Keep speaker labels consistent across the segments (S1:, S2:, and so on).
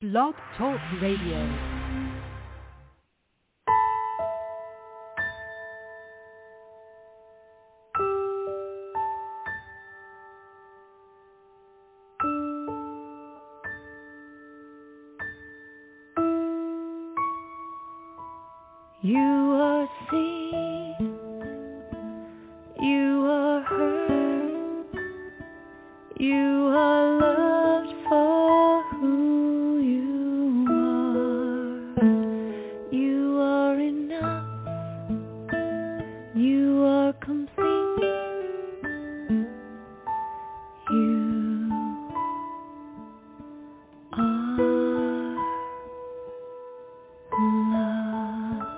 S1: Blog Talk Radio.
S2: You are seen, you are heard, you are loved for who you are enough, you are complete, you are love.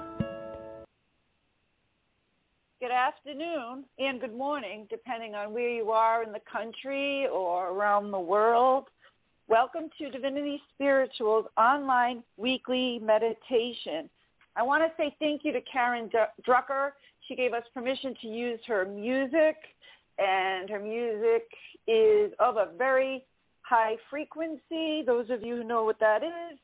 S3: Good afternoon and good morning, depending on where you are in the country or around the world. Welcome to Divinity Spiritual's online weekly meditation. I want to say thank you to Karen Drucker. She gave us permission to use her music, and her music is of a very high frequency. Those of you who know what that is,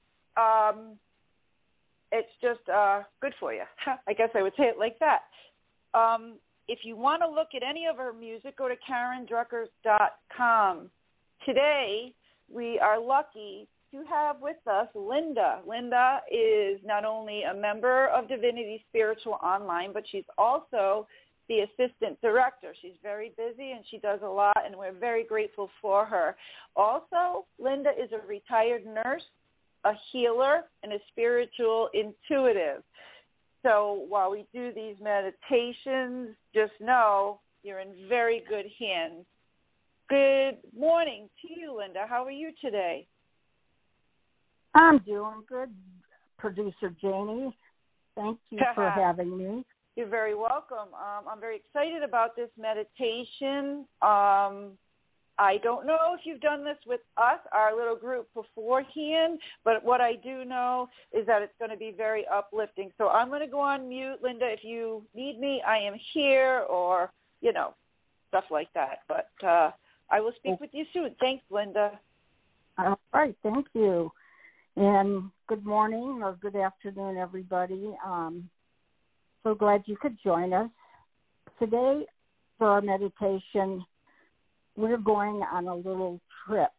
S3: it's just good for you. I guess I would say it like that. If you want to look at any of her music, go to KarenDrucker.com. Today, we are lucky to have with us Linda. Linda is not only a member of Divinity Spiritual Online, but she's also the assistant director. She's very busy and she does a lot, and we're very grateful for her. Also, Linda is a retired nurse, a healer, and a spiritual intuitive. So while we do these meditations, just know you're in very good hands. Good morning to you, Linda. How are you today?
S4: I'm doing good, Producer Janie. Thank you for having me.
S3: You're very welcome. I'm very excited about this meditation. I don't know if you've done this with us, our little group, beforehand, but what I do know is that it's going to be very uplifting. So I'm going to go on mute, Linda. If you need me, I am here, or, stuff like that. But I will speak with you soon. Thanks, Linda.
S4: All right, thank you. And good morning or good afternoon, everybody. So glad you could join us. Today, for our meditation, we're going on a little trip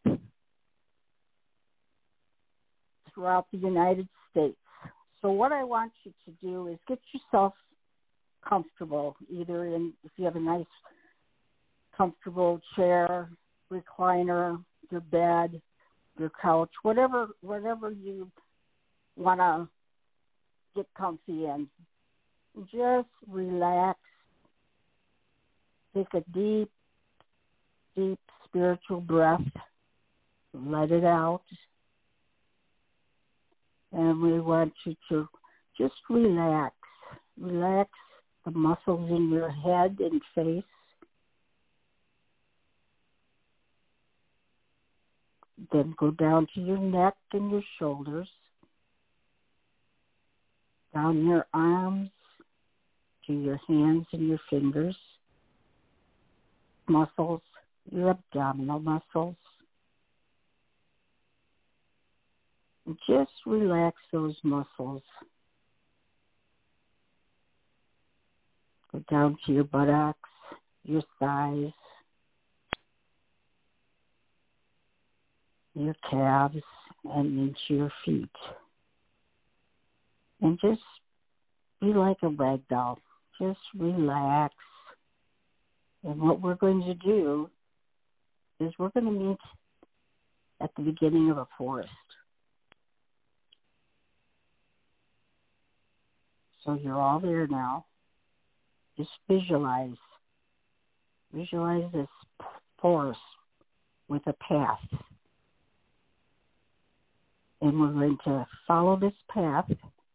S4: throughout the United States. So what I want you to do is get yourself comfortable, either if you have a nice, comfortable chair, recliner, your bed, your couch, whatever you want to get comfy in. Just relax. Take a deep spiritual breath, let it out, and we want you to just relax the muscles in your head and face, then go down to your neck and your shoulders, down your arms to your hands and your fingers, muscles, your abdominal muscles. Just relax those muscles. Go down to your buttocks, your thighs, your calves, and into your feet. And just be like a rag doll. Just relax. And what we're going to do is we're going to meet at the beginning of a forest. So you're all there now. Just visualize this forest with a path. And we're going to follow this path.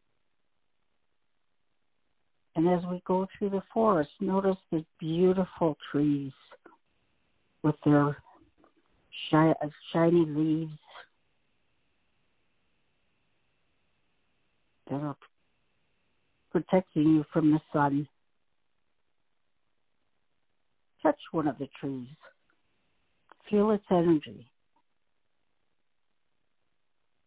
S4: And as we go through the forest, notice the beautiful trees with their shiny leaves that are protecting you from the sun. Touch one of the trees. Feel its energy.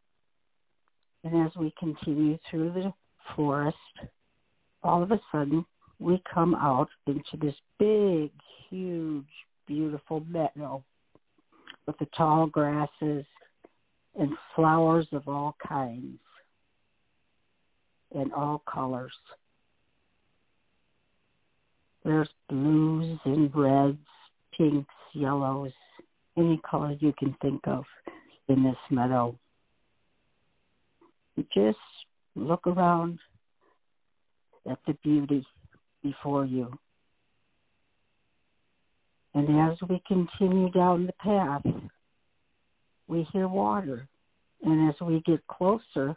S4: And as we continue through the forest, all of a sudden, we come out into this big, huge, beautiful meadow with the tall grasses and flowers of all kinds and all colors. There's blues and reds, pinks, yellows, any color you can think of in this meadow. You just look around at the beauty before you. And as we continue down the path, we hear water. And as we get closer,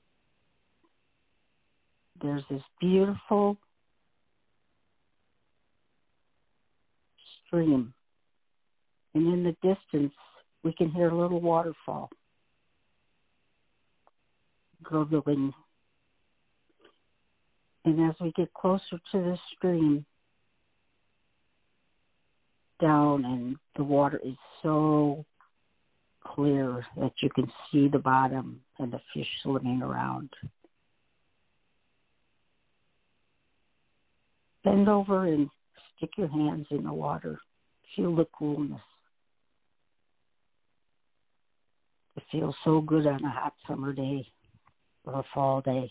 S4: there's this beautiful stream. And in the distance, we can hear a little waterfall gurgling. And as we get closer to the stream, down, and the water is so clear that you can see the bottom and the fish swimming around. Bend over and stick your hands in the water. Feel the coolness. It feels so good on a hot summer day or a fall day.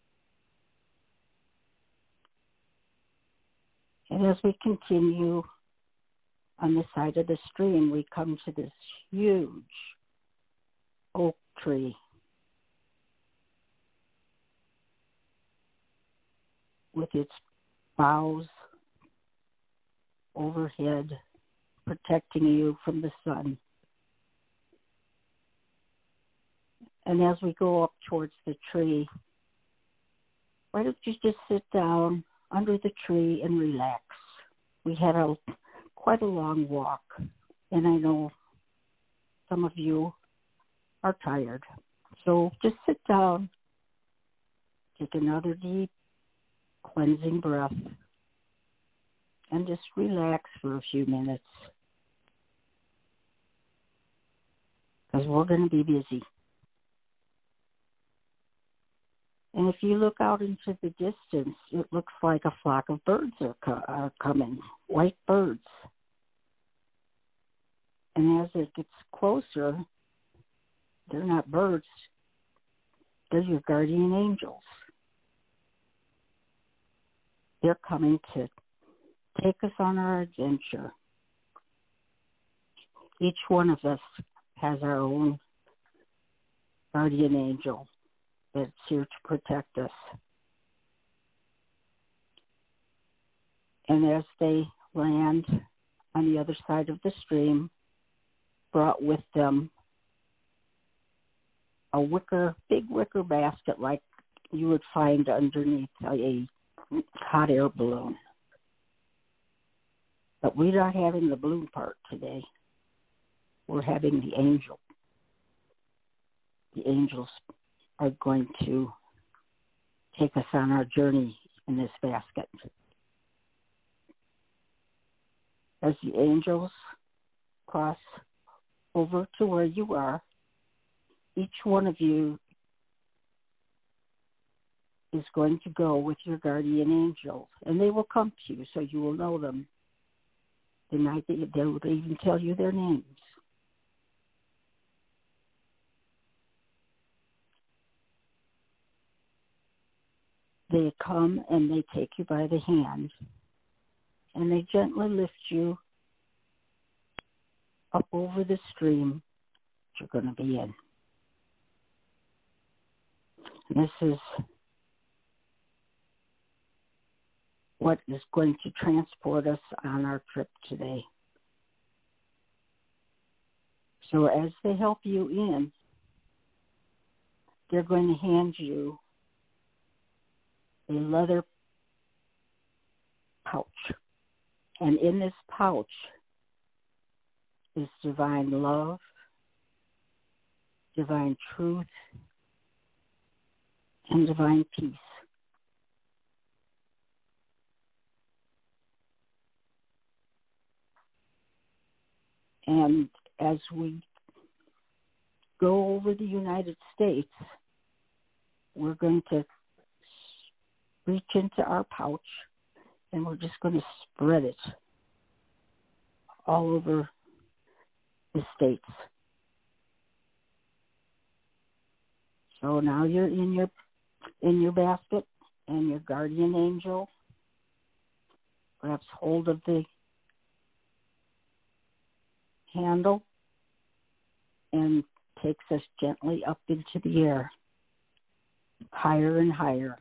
S4: And as we continue on the side of the stream, we come to this huge oak tree with its boughs overhead, protecting you from the sun. And as we go up towards the tree, why don't you just sit down under the tree and relax? We had quite a long walk, and I know some of you are tired. So just sit down, take another deep, cleansing breath, and just relax for a few minutes, because we're going to be busy. And if you look out into the distance, it looks like a flock of birds are coming, white birds. And as it gets closer, they're not birds, they're your guardian angels. They're coming to take us on our adventure. Each one of us has our own guardian angel that's here to protect us. And as they land on the other side of the stream, brought with them a big wicker basket like you would find underneath a hot air balloon. But we're not having the balloon part today. We're having the angel. The angels are going to take us on our journey in this basket. As the angels cross over to where you are, each one of you is going to go with your guardian angel, and they will come to you, so you will know them. They will even tell you their names. They come and they take you by the hand, and they gently lift you up over the stream that you're going to be in. And this is what is going to transport us on our trip today. So as they help you in, they're going to hand you a leather pouch. And in this pouch is divine love, divine truth, and divine peace. And as we go over the United States, we're going to reach into our pouch and we're just going to spread it all over the states. So now you're in your basket, and your guardian angel grabs hold of the handle and takes us gently up into the air, higher and higher.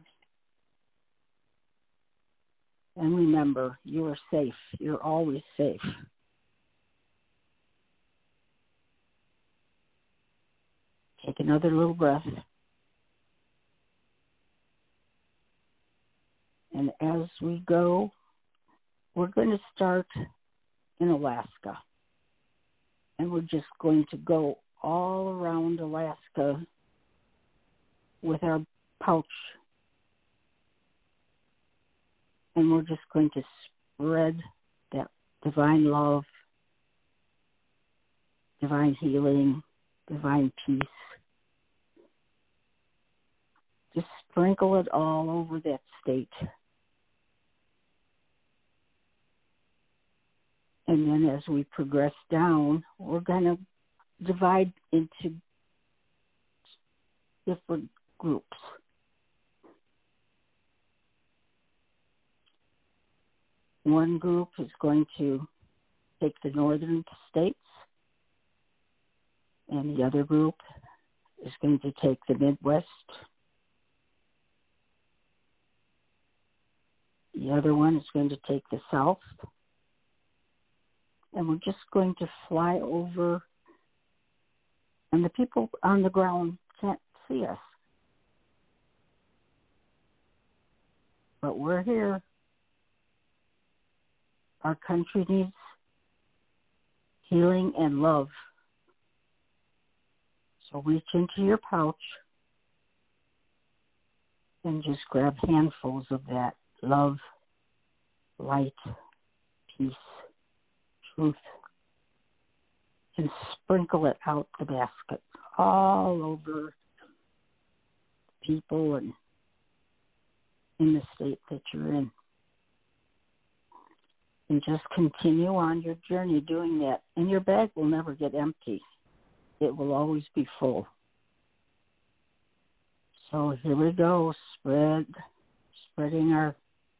S4: And remember, you are safe. You're always safe. Take another little breath. And as we go, we're going to start in Alaska. And we're just going to go all around Alaska with our pouch. And we're just going to spread that divine love, divine healing, divine peace. Just sprinkle it all over that state. And then as we progress down, we're going to divide into different groups. One group is going to take the northern states, and the other group is going to take the Midwest. The other one is going to take the South. And we're just going to fly over, and the people on the ground can't see us. But we're here. Our country needs healing and love. So reach into your pouch and just grab handfuls of that love, light, peace, truth, and sprinkle it out the basket all over people and in the state that you're in. And just continue on your journey doing that. And your bag will never get empty. It will always be full. So here we go, spreading our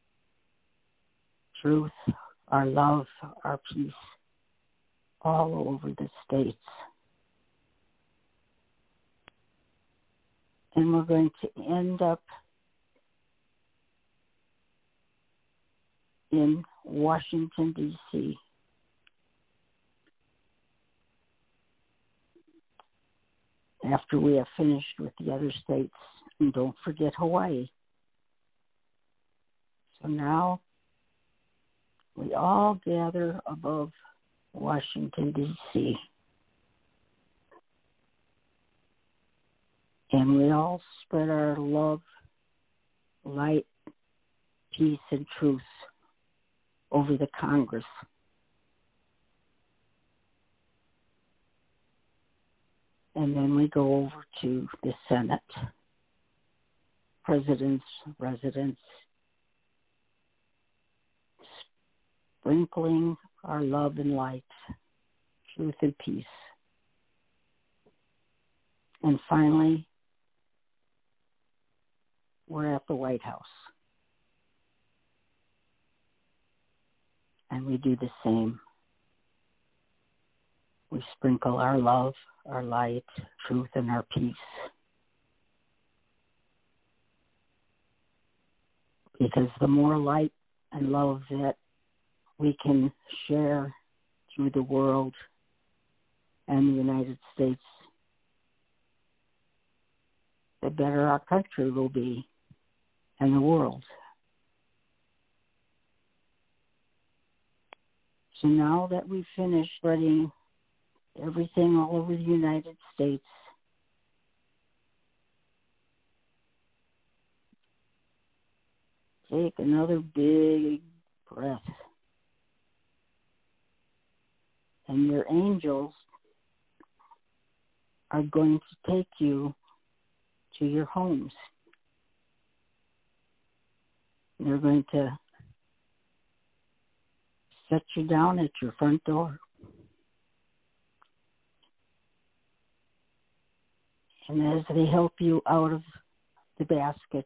S4: truth, our love, our peace all over the states. And we're going to end up in Washington, D.C. after we have finished with the other states. And don't forget Hawaii. So now we all gather above Washington, D.C. And we all spread our love, light, peace, and truth over the Congress. And then we go over to the Senate, presidents, residents, sprinkling our love and light, truth and peace. And finally, we're at the White House. And we do the same. We sprinkle our love, our light, truth, and our peace. Because the more light and love that we can share through the world and the United States, the better our country will be and the world. So now that we've finished spreading everything all over the United States, take another big breath. And your angels are going to take you to your homes, They're going to set you down at your front door. And as they help you out of the basket,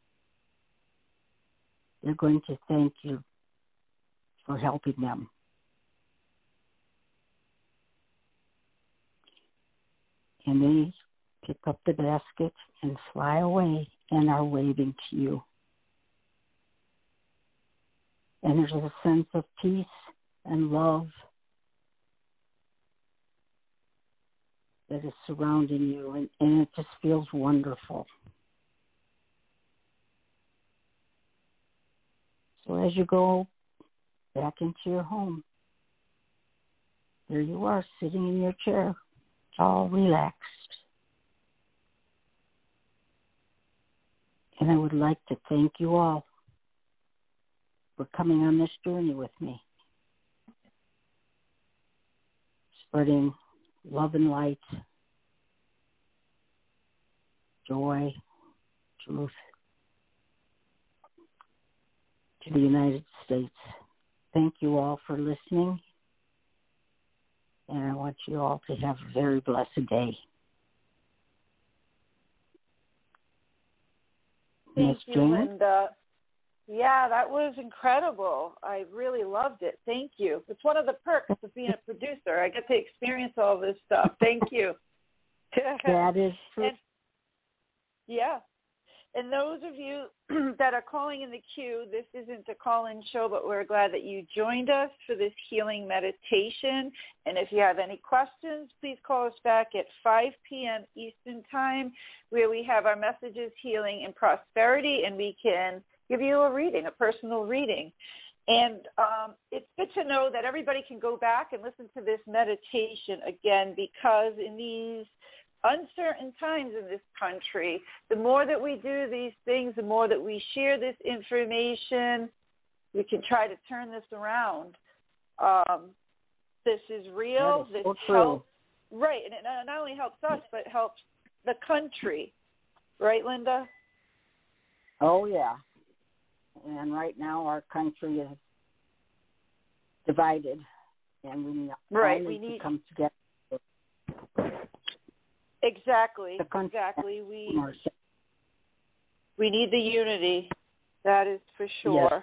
S4: they're going to thank you for helping them. And they pick up the basket and fly away and are waving to you. And there's a sense of peace and love that is surrounding you, and it just feels wonderful. So as you go back into your home, there you are sitting in your chair, all relaxed. And I would like to thank you all for coming on this journey with me, spreading love and light, joy, truth to the United States. Thank you all for listening, and I want you all to have a very blessed day.
S3: Thank you, Linda. Yeah, that was incredible. I really loved it. Thank you. It's one of the perks of being a producer. I get to experience all this stuff. Thank you.
S4: That is true.
S3: And, yeah. And those of you that are calling in the queue, this isn't a call-in show, but we're glad that you joined us for this healing meditation. And if you have any questions, please call us back at 5 p.m. Eastern Time, where we have our messages, healing and prosperity, and we can give you a reading, a personal reading. And it's good to know that everybody can go back and listen to this meditation again, because in these uncertain times in this country, the more that we do these things, the more that we share this information, we can try to turn this around. This is real. This helps. Right. And it not only helps us, but helps the country. Right, Linda?
S4: Oh, yeah. And right now our country is divided, and we need to come together.
S3: Exactly. We need the unity. That is for sure.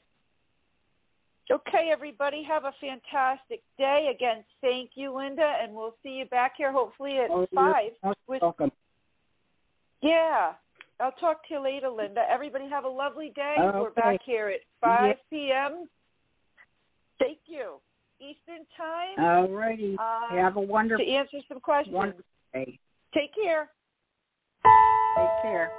S3: Yes. Okay, everybody, have a fantastic day. Again, thank you, Linda, and we'll see you back here hopefully at 5.
S4: Welcome.
S3: Yeah. I'll talk to you later, Linda. Everybody have a lovely day.
S4: Okay.
S3: We're back here at 5 p.m. Thank you. Eastern Time.
S4: All righty. Have a wonderful
S3: to answer some questions.
S4: Wonderful day.
S3: Take care.
S4: Take care.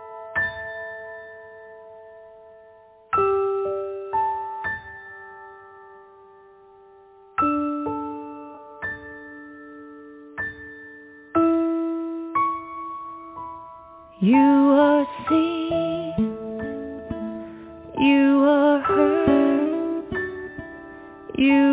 S2: You are seen, you are heard, you